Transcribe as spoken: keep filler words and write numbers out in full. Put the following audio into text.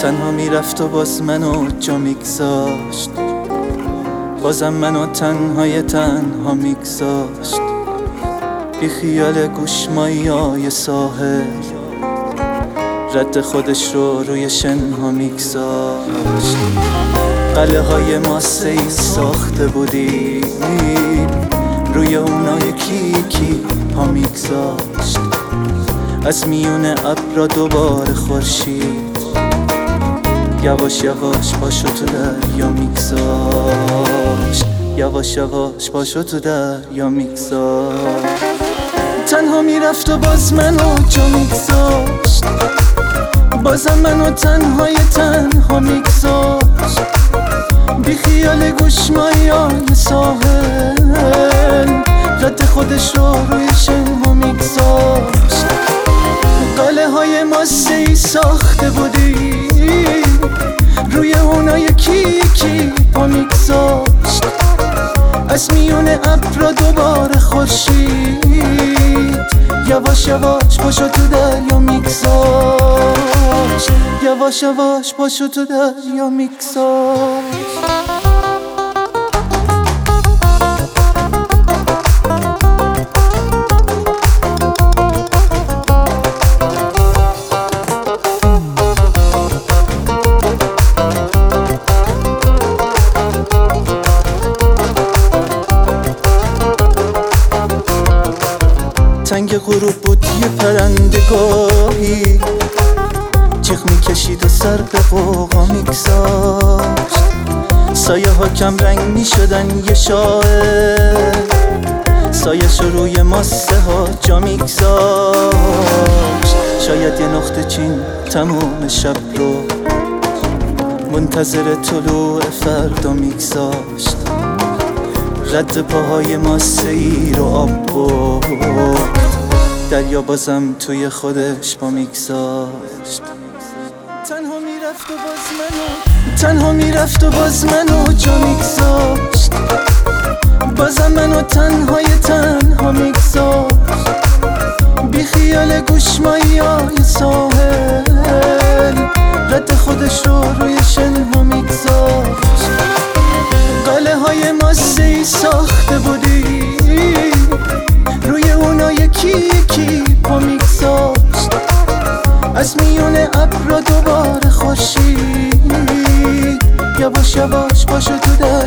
تنها میرفت و باز منو جا میگذاشت، بازم منو تنهای تنها میگذاشت. بی خیال گوشمایای ساحل رد خودش رو روی شنها میگذاشت. قلعه های ما سی ساخته بودیم، روی اونا یکی کی پا میگذاشت. از میون ابرا دوباره خورشید یواش یواش پاشو تو دریا میگذاشت، یواش یواش پاشو تو دریا میگذاشت. تنها میرفت و باز منو جا میگذاشت، بازم منو تنهای تنها میگذاشت. بی خیال گوشمایای ساحل رد خودش رو روی شنها میگذاشت. قلعه های ما سی ساخته بودی، روی اونا یکی یکی پا میگذاشت. از میون ابرا دوباره خورشید یواش یواش پاشو تو دریا میگذاشت، یواش یواش پاشو تو دریا میگذاشت. تنگ غروب بود یه پرندگاهی جیغ میکشید و سر به غوغا میگذاشت. سایه ها کم رنگ میشدن یه شاعر، سایه شو روی ماسه ها جا میگذاشت. شاید یه نقطه چین تموم شب رو منتظر طلوع فردا میگذاشت. رد پاهای ماسه ای رو آب بود، دریا بازم توی خودش پا میگذاشت. تنها میرفت و باز منو تنها میرفت و باز منو جا میگذاشت، بازم منو تنهای تنها میگذاشت. بی خیال گوشمایای ساحل رد خودش رو روی شنها میگذاشت. قلعه های ما سی ساخته بودی، روی اونا یکی یکی پا میگذاشت. از میون ابرا دوباره خورشید یواش یواش پاشو تو در